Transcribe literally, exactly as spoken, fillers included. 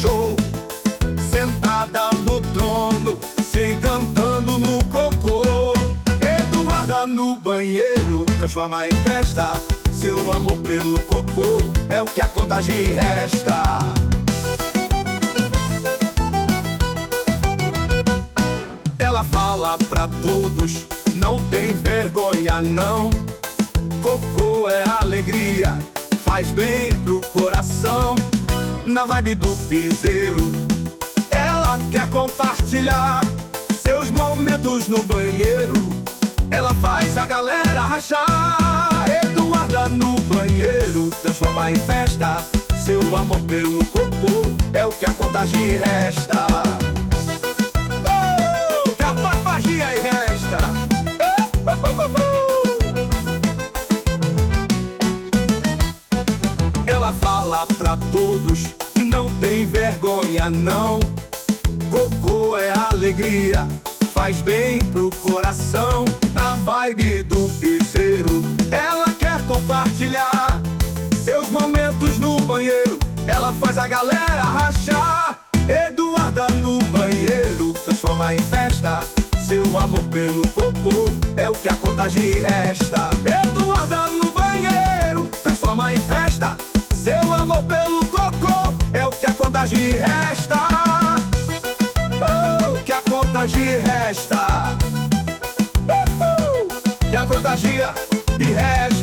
show, sentada no trono, se encantando no cocô. Eduarda no banheiro transforma em festa, seu amor pelo cocô é o que a contagem resta. Ela fala pra todos, não tem vergonha não. Cocô é alegria, faz bem pro coração. Na vibe do piseiro, ela quer compartilhar seus momentos no banheiro. Ela faz a galera rachar. Eduarda no banheiro transforma em festa, seu amor pelo cocô é o que a contagem resta. Oh, que a farmagia aí resta. Oh, oh, oh, oh. Ela fala pra todos, não tem vergonha não. Cocô é alegria, faz bem pro coração. Na vibe do piseiro, ela quer compartilhar seus momentos no banheiro. Ela faz a galera rachar. Eduarda no banheiro transforma em festa, seu amor pelo cocô é o que a contagem resta. Eduarda no banheiro transforma em festa, seu amor pelo cocô é o que a contagem resta. Oh, que a contagem resta. Oh, oh, que a contagem resta.